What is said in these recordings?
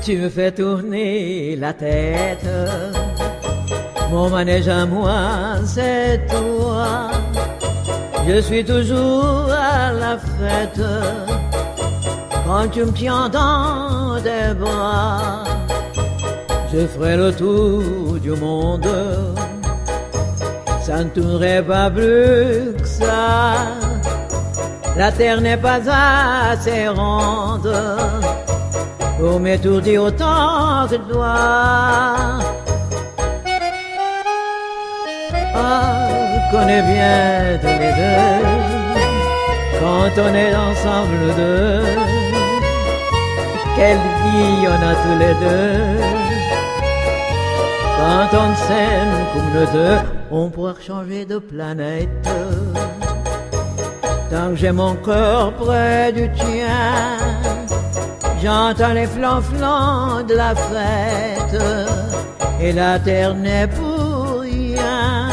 Tu me fais tourner la tête. Mon manège à moi, c'est toi. Je suis toujours à la fête. Quand tu me tiens dans tes bras, je ferai le tour du monde. Ça ne tournerait pas plus que ça. La terre n'est pas assez ronde pour m'étourdir autant que toi. Ah, connais bien tous les deux, quand on est ensemble deux, quelle vie on a tous les deux. Quand on s'aime comme nous deux, on pourra changer de planète. Tant que j'ai mon cœur près du tien, j'entends les flancs de la fête, et la terre n'est pour rien.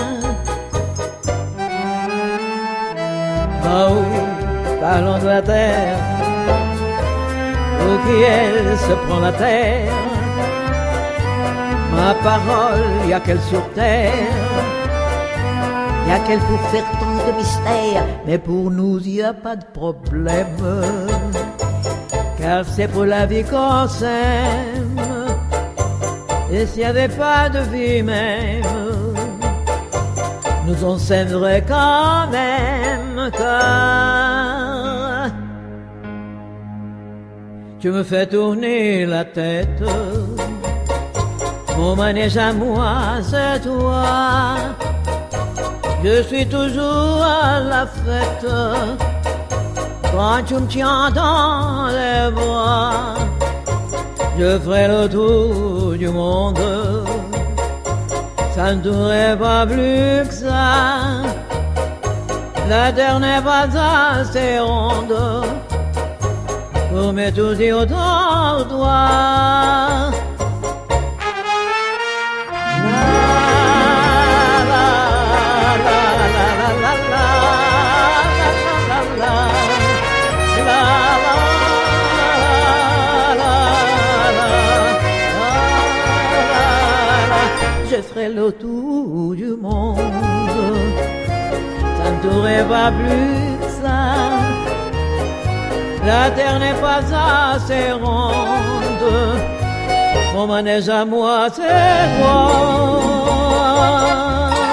Oh, parlons de la terre, pour qui elle se prend la terre. Ma parole, y a qu'elle sur terre, y a qu'elle pour faire tant de mystères, mais pour nous y a pas de problème, car c'est pour la vie qu'on s'aime. Et s'il y avait pas de vie même, nous on s'aimerait quand même, car tu me fais tourner la tête. Mon manège à moi, c'est toi. Je suis toujours à la fête. Quand tu me tiens dans les bras, je ferai le tour du monde. Ça ne tournerait pas plus que ça. La terre n'est pas assez ronde pour m'étourdir autant que toi. Je ferai le tour du monde, ça ne tournerait pas plus que ça. La terre n'est pas assez ronde, mon manège à moi c'est toi.